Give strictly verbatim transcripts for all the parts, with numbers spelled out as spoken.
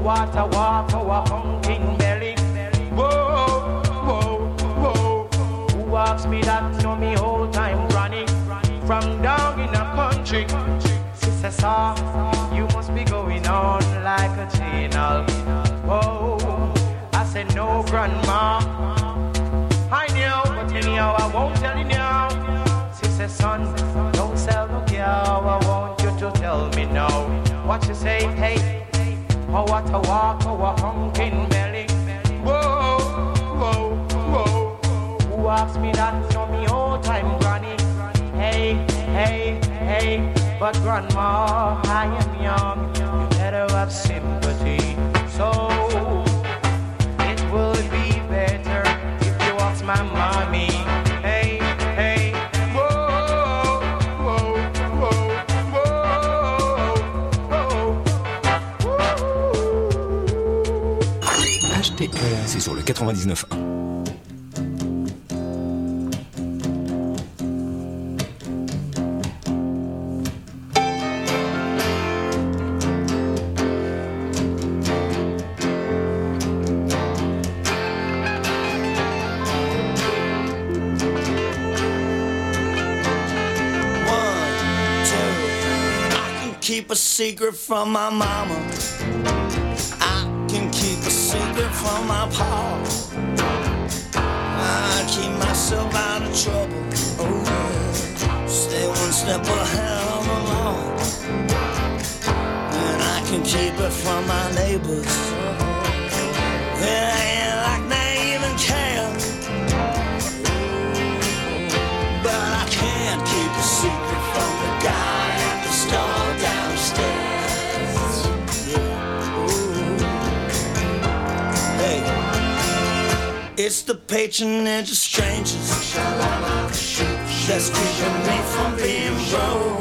what a walk, oh, a pumpkin belly. Whoa, whoa, whoa. Who asks me that? Know me whole time running from down in the country. Sister Saw, you must be going on like a channel. Whoa, I said no, grandma. I knew, but anyhow I won't tell you now. Sister son, don't sell no cow. I want you to tell me now. What you say, hey? Oh, what a walk, oh, a pumpkin belly. Whoa, whoa, whoa. Who asks me that? Know me whole time, granny. Hey, hey, hey. But grandma, I am young. You better have sympathy. So it will be better if you ask my mommy. Hey, hey. Whoa, whoa, whoa, whoa, whoa. H T R, c'est sur le quatre-vingt-dix-neuf point un. Keep a secret from my mama. I can keep a secret from my pa. I keep myself out of trouble. Oh, yeah. Stay one step ahead of the law. And I can keep it from my neighbors. It ain't like they even care. But I can't keep a secret from the guy at the store downstairs. Yeah. Ooh. Hey, it's the patronage of strangers that's keeping me from being broke.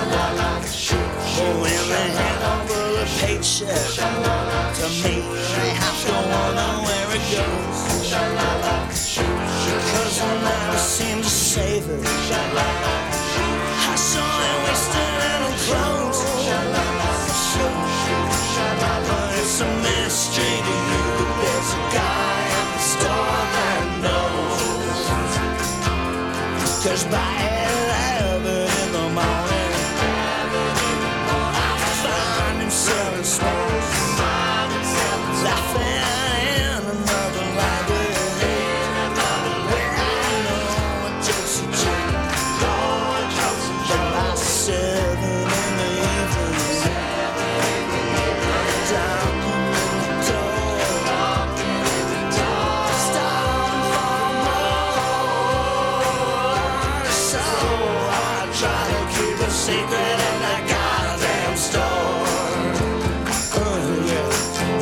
Oh, and they hand over a paycheck to me. They have to wonder where it goes. Because I never seem to save it. I saw it wasted in her clothes. But it's a mystery to you. There's a guy at the store that knows. Cause by eleven in the morning, I find him selling smokes, laughing in another library. Where I know a Josie Jane. But by seven in the evening, knocking in the door, starting for more. So I try to keep a secret in that goddamn store. Oh, yeah.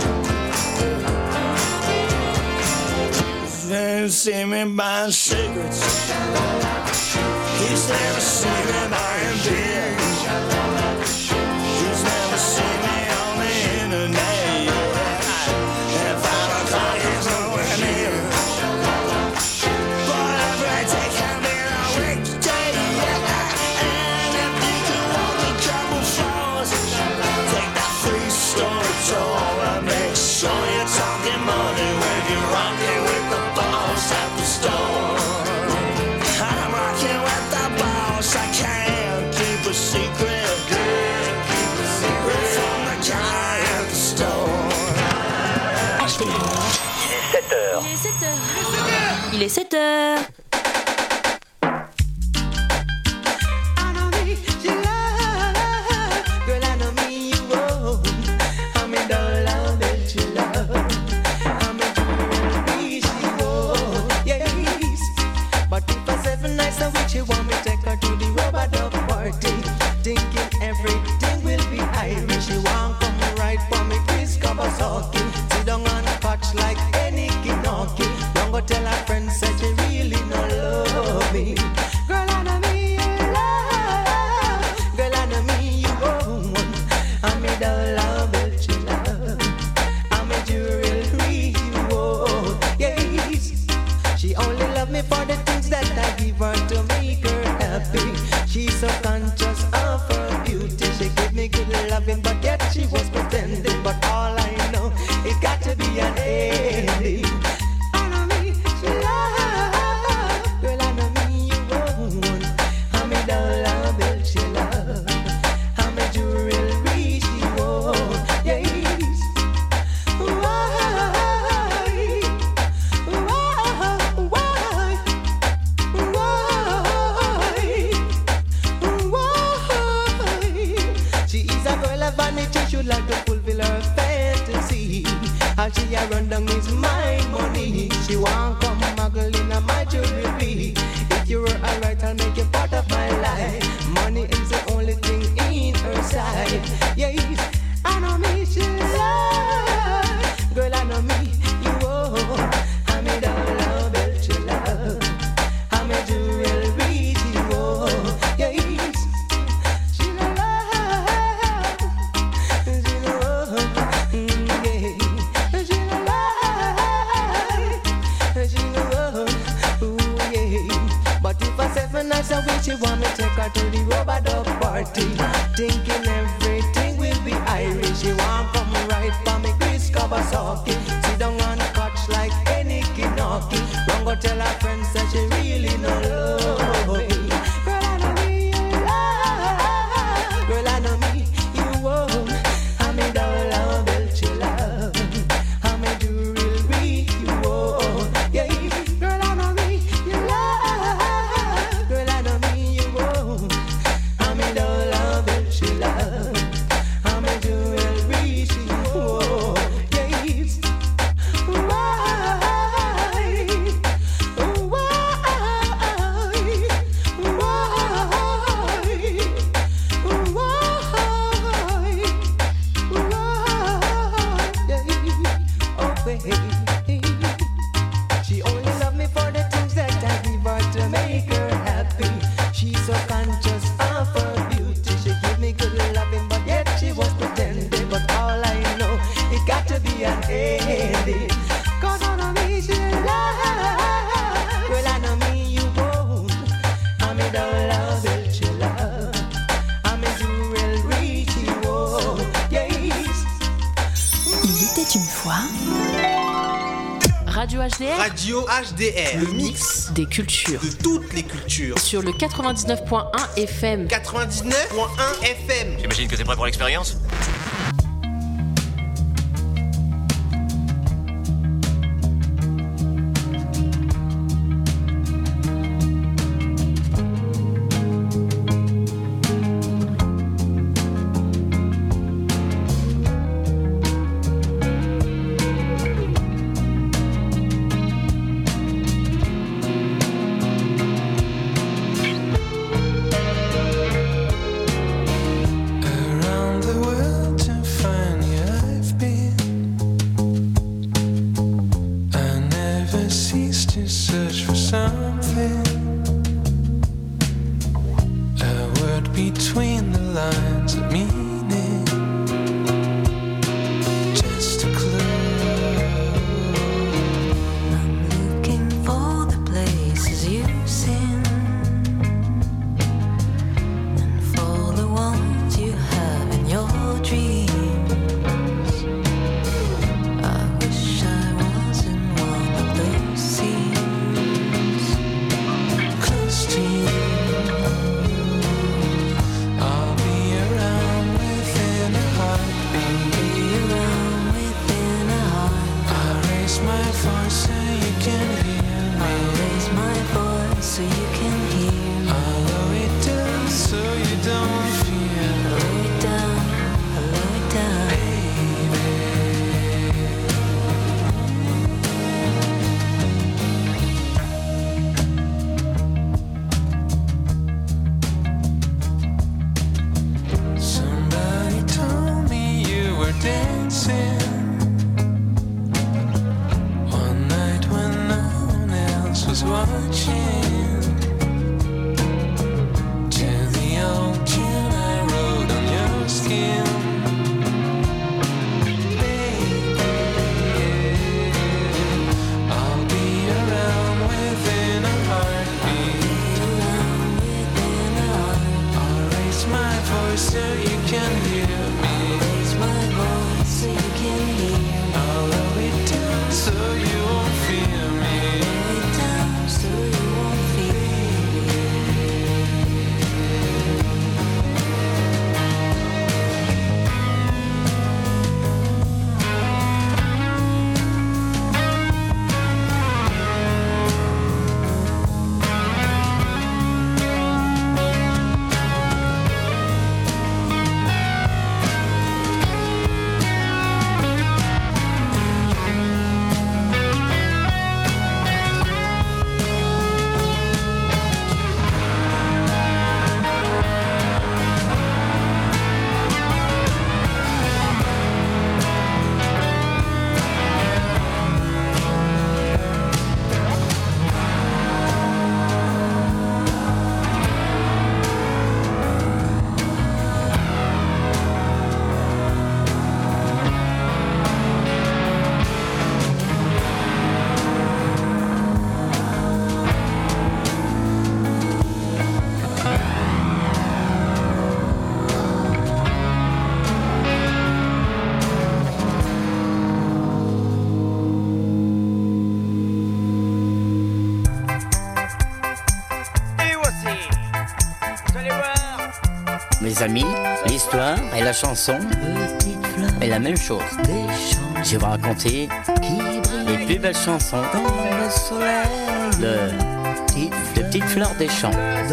They see me buying cigarettes. He's never seen me buying beer. He's never seen me on the internet. At five o'clock he's nowhere near. But every day can be a weekday, yeah. And if you can walk a couple floors, take that three-story tour and make sure you're talking money when you're rocking with the boss at the store. I'm rocking with the boss. I can't keep a secret from the guy at the store. Il est sept heures. Il est sept heures. Il est sept heures. Tell her friends that you really no love me. Girl, I know me you love. Girl, I know me you want. I'm a dollar bill you love. I'm a jewelry you want. Yes, she only love me for the things that I give her to make her happy. She's so conscious of her beauty. She give me good loving, but yet she was pretending. But all I know like to fulfill her fantasy. How she a run down his mind money. She want come muggle in a my jewelry. If you were alright, I'll make you part of my life. Money is the only thing in her side. Yes, I know me she love. Girl, I know me you owe. I made all love that you love. I made jewelry she owe. Yes, she love. She love. Mm, yeah. She love. She love. Ooh, yeah. But if I seven nights a week, she want me take her to the rubber dub party. Thinking everything will be Irish. She want come right for me, Chris Kawasaki. Sit down and catch like any Kinaki. Don't go tell her friends that she really no love me. Girl, I know me you love. Girl, I know me you won't. I made all love that you love. I made you real weak you won't. Yeah, girl, I know me you love. Girl, I know me you won't. I made all love that you love. I made you real weak you won't. Yes. Why? She only loved me for the things that I give her to make her happy. She's so conscious of her beauty. She give me good loving, but yet she was pretending. But all I know, it got to be an ending. Cause I know me she love. Well, I know me you won't. I made all love that you love. I made you real rich you won't. Yes. Il était une fois. Radio H D R. Radio H D R. Le mix des cultures. De toutes les cultures. Sur le quatre-vingt-dix-neuf point un F M. quatre-vingt-dix-neuf point un F M. J'imagine que t'es prêt pour l'expérience ? Around the world to find you I've been. I never cease to search for something. A word between the lines of meaning. Just a clue. I'm looking for the places you've seen, and for the ones you have in your dreams. I wish I was in one of those scenes. Close to you, I'll be around mes amis, l'histoire et la chanson est la même chose. Je vais vous raconter les plus belles chansons de, de Petites Fleurs des Champs.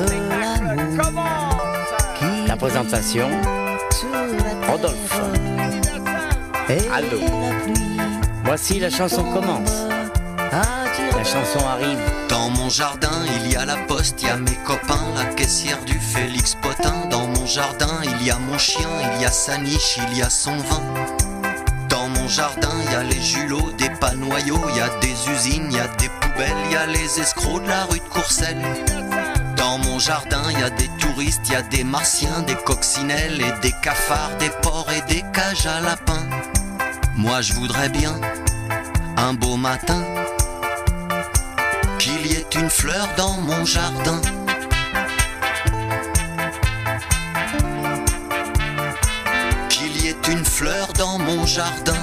La présentation, Rodolphe. Aldo. Voici la chanson commence. La chanson arrive. Dans mon jardin, il y a la poste, il y a mes copains, la caissière du Félix Potin. Dans mon jardin, il y a mon chien, il y a sa niche, il y a son vin. Dans mon jardin, il y a les julots, des panoyaux, il y a des usines, il y a des poubelles, il y a les escrocs de la rue de Courcelles. Dans mon jardin, il y a des touristes, il y a des martiens, des coccinelles et des cafards, des porcs et des cages à lapins. Moi je voudrais bien, un beau matin, qu'il y ait une fleur dans mon jardin. Qu'il y ait une fleur dans mon jardin.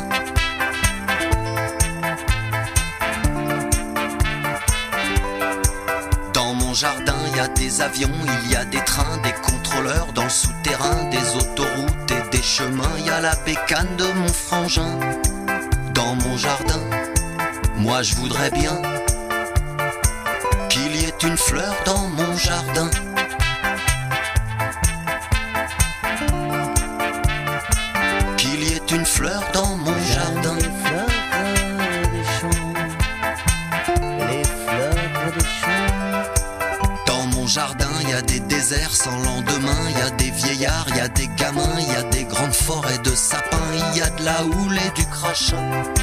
Dans mon jardin, il y a des avions, il y a des trains, des contrôleurs dans le souterrain, des autoroutes et des chemins. Il y a la bécane de mon frangin. Dans mon jardin, moi je voudrais bien qu'il y ait une fleur dans mon jardin. Qu'il y ait une fleur dans mon jardin. Les fleurs des champs, les fleurs des champs. Dans mon jardin, il y a des déserts sans lendemain, il y a des vieillards, il y a des gamins, il y a des grandes forêts de sapins, il y a de la houle et du crachin.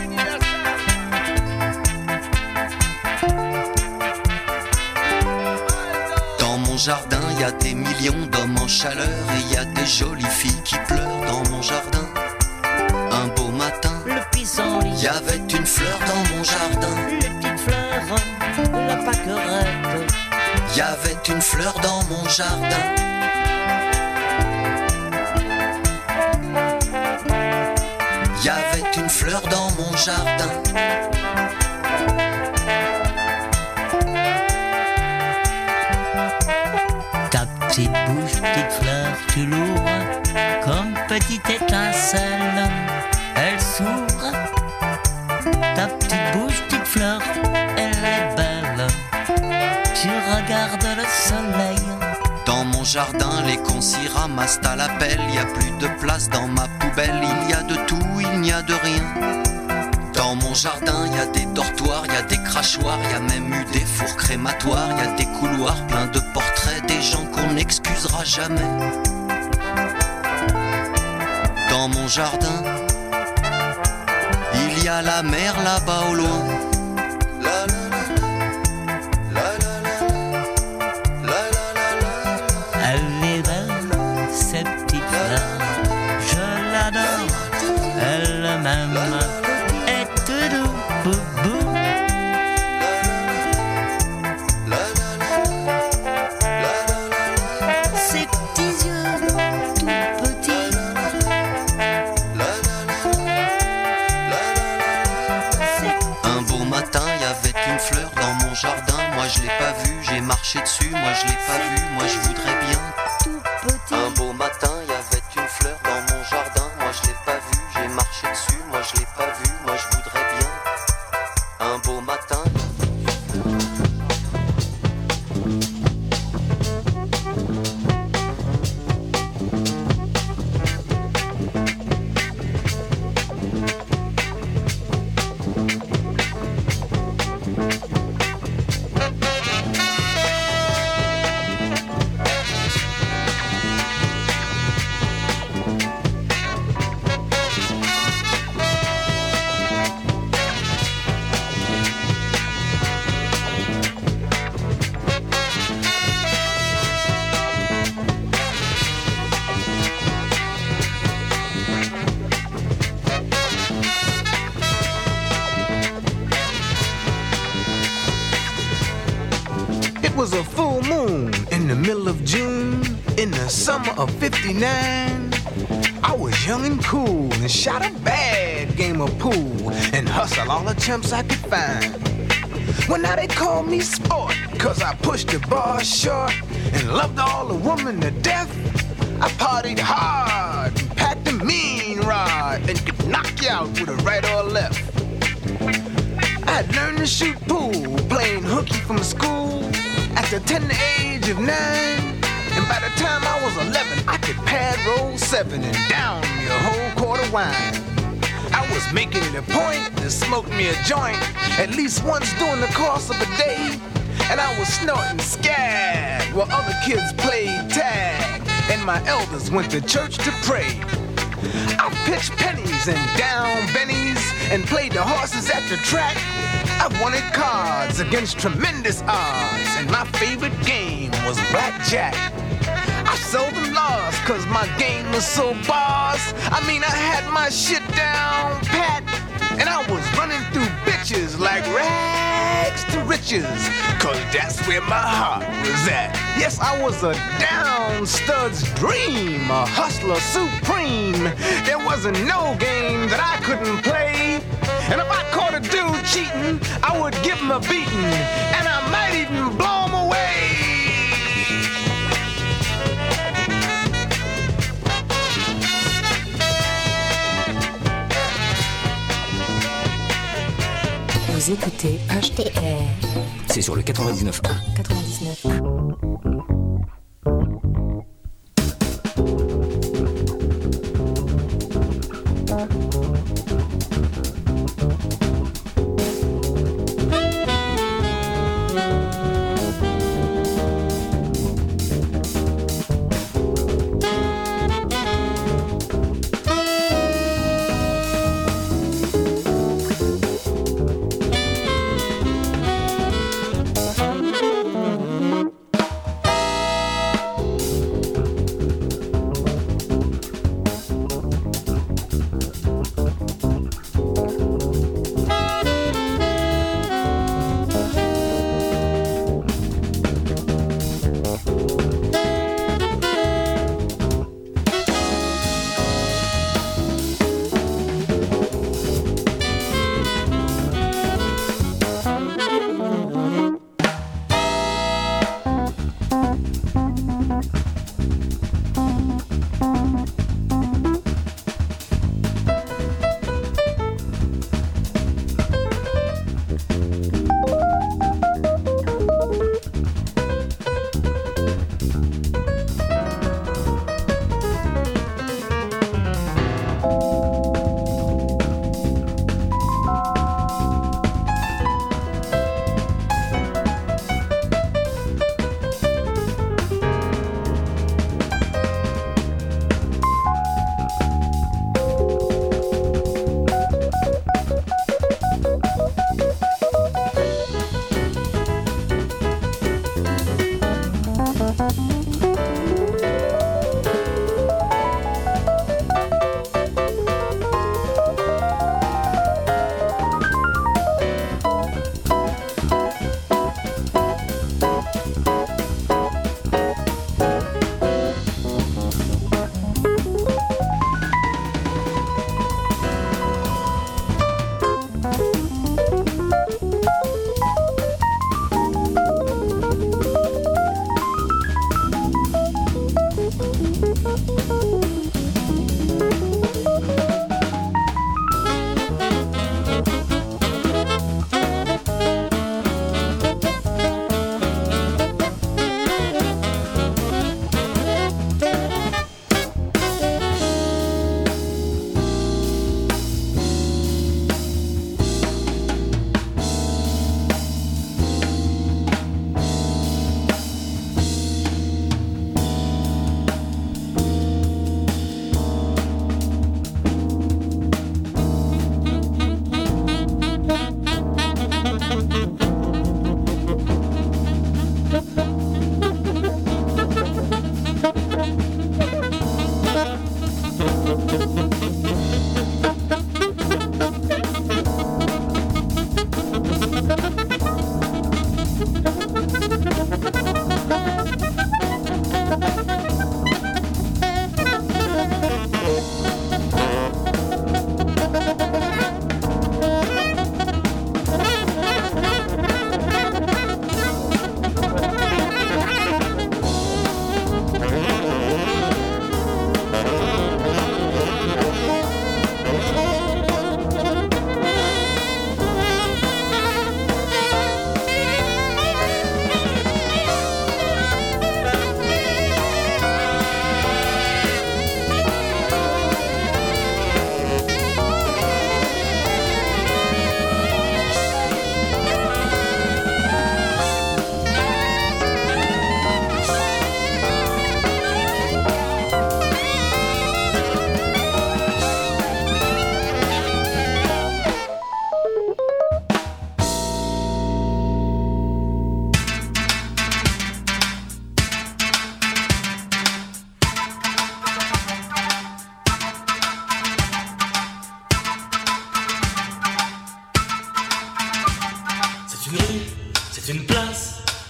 Dans mon jardin, il y a des millions d'hommes en chaleur et il y a des jolies filles qui pleurent dans mon jardin. Un beau matin, le pissenlit, il y avait une fleur dans mon jardin. les petites fleurs, la pâquerette. Il y avait une fleur dans mon jardin. Il y avait une fleur dans mon jardin. Ta petite bouche, petite fleur, tu l'ouvres comme petite étincelle. Elle s'ouvre. Ta petite bouche, petite fleur, elle est belle. Tu regardes le soleil. Dans mon jardin, les cons s'y ramassent à la pelle. Il y a plus de place dans ma poubelle. Il y a de tout, il n'y a de rien. Dans mon jardin, il y a des dortoirs, il y a des crachoirs, il y a même eu des fours crématoires, il y a des couloirs pleins de portraits, des gens qu'on n'excusera jamais. Dans mon jardin, il y a la mer là-bas au loin. La, la, la, la, la, la, la, la, la. Elle est belle, cette petite fleur. Je l'adore, elle m'aime. Et tout doux, boubou. Ses petits yeux tout petits. Un beau matin, il y avait une fleur dans mon jardin. Moi je l'ai pas vue, j'ai marché dessus. Moi je l'ai pas vue, moi je voudrais bien. Tout petit. Un beau matin, il y avait une fleur dans mon jardin. Moi je l'ai pas vue, j'ai marché dessus. Moi je l'ai pas vue, moi je voudrais bien. Un beau matin. It was a full moon in the middle of June in the summer of fifty-nine. I was young and cool and shot a bad game of pool and hustled all the chumps I could find. Well, now they call me sport, cause I pushed the bar short and loved all the women to death. I partied hard and packed a mean rod and could knock you out with a right or a left. I had learned to shoot pool, playing hooky from school at the tender age of nine. And by the time I was eleven, I could pad roll seven and down me a whole quart of wine. I was making it a point to smoke me a joint at least once during the course of a day. And I was snorting scab while other kids played tag and my elders went to church to pray. I pitched pennies and down bennies and played the horses at the track. I wanted cards against tremendous odds, and my favorite game was blackjack. I seldom lost cause my game was so boss. I mean I had my shit down pat, and I was running through bitches like rags to riches, cause that's where my heart was at. Yes, I was a down stud's dream, a hustler supreme. There wasn't no game that I couldn't play. And if I caught a dude cheating, I would give him a beating, and I might even blow him away. Vous écoutez H T R. C'est sur le quatre-vingt-dix-neuf point un. quatre-vingt-dix-neuf point un.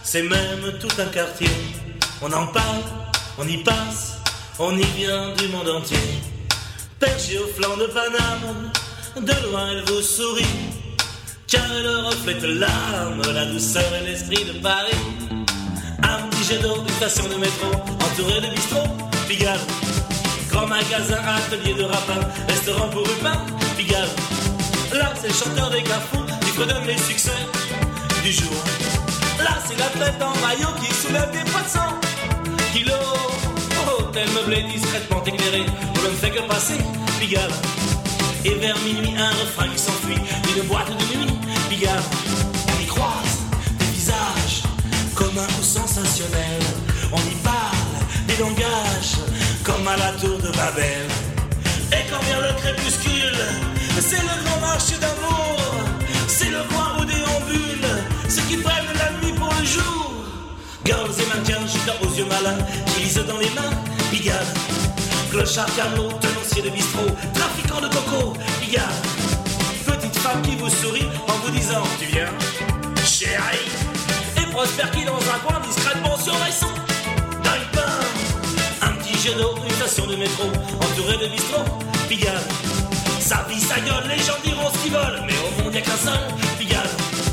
c'est même tout un quartier. On en parle, on y passe, on y vient du monde entier. Perché au flanc de Paname, de loin elle vous sourit, car elle reflète l'âme, la douceur et l'esprit de Paris. Un petit jet d'eau, une station de métro, entouré de bistrots, Pigalle. Grand magasin, atelier de rapin, restaurant pour Rupin, Pigalle. Là, c'est le chanteur des Carrefours qui redonne les succès du jour. Là, c'est l'athlète en maillot qui soulève des poissons. Kilo, hôtel meublé discrètement éclairé, où l'on ne fait que passer, Pigalle. Et vers minuit, un refrain qui s'enfuit d'une boîte de nuit, Pigalle. On y croise des visages communs ou sensationnels. On y parle des langages comme à la tour de Babel. Et quand vient le crépuscule, c'est le grand marché d'amour. C'est le coin où déambulent ceux qui prennent la nuit pour le jour. Girls et mannequins, gitans aux yeux malins, qui lisent dans les mains, Pigalle. Clochard, camelot, tenancier de bistrot, trafiquant de coco, Pigalle. Petite femme qui vous sourit en vous disant tu viens, chérie. Et Prosper qui dans un coin discrètement surveille son gagne-pain. Un petit jet d'eau, une station de métro, entouré de bistrot, Pigalle. Sa vie, sa gueule, les gens diront ce qu'ils veulent, mais au monde y'a qu'un seul, Pigalle.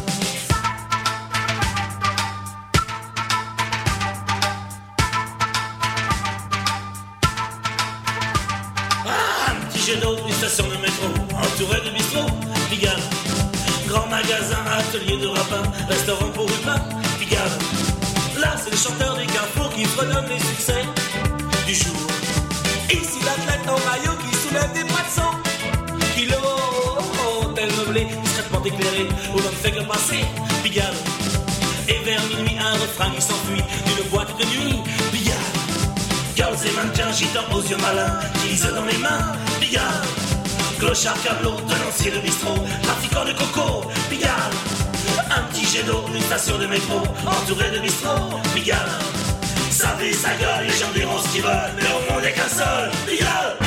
Ah, un petit jet d'eau, une station de métro, entouré de bistrot, Pigalle. Grand magasin, atelier de rapin, restaurant pour Rupin, Pigalle. Là, c'est le chanteur des Carrefours qui fredonne les succès du jour. Ici, l'athlète en maillot qui soulève des poissons. Kilo, hôtel meublé, discrètement éclairé, où l'on ne fait que passer, Pigalle. Et vers minuit, un refrain qui s'enfuit d'une boîte de nuit, Pigalle. Girls et mannequins, gitans aux yeux malins, qui lisent dans les mains, Pigalle. Clochard, camelot, tenancier de bistrot, trafiquant de coco, Pigalle. Un petit jet d'eau, une station de métro, entouré de bistrot, Pigalle. Sa vie, sa gueule, les gens diront ce qu'ils veulent, mais au monde y'a qu'un seul, Pigalle.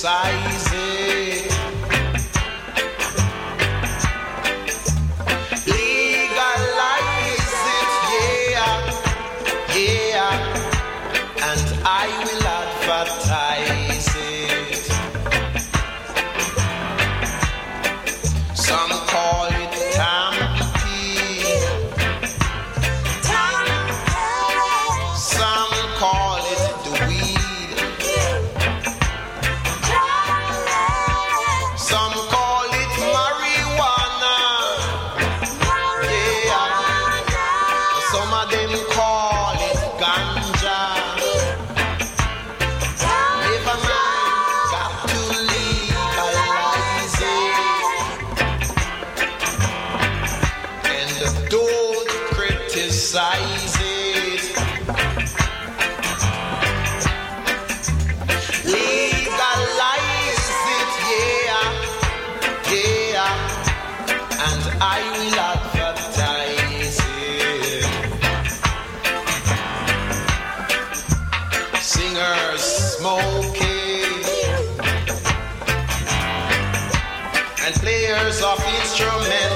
criticize it. Legalize it, yeah, yeah, and I will advertise it. Some call it tamping, some call it the weed, some call it marijuana, yeah, some of them call it ganja. Never mind, got to legalize it, and don't criticize it. Legalize it, yeah, yeah, and I will advertise it. Singers smoking and players of instruments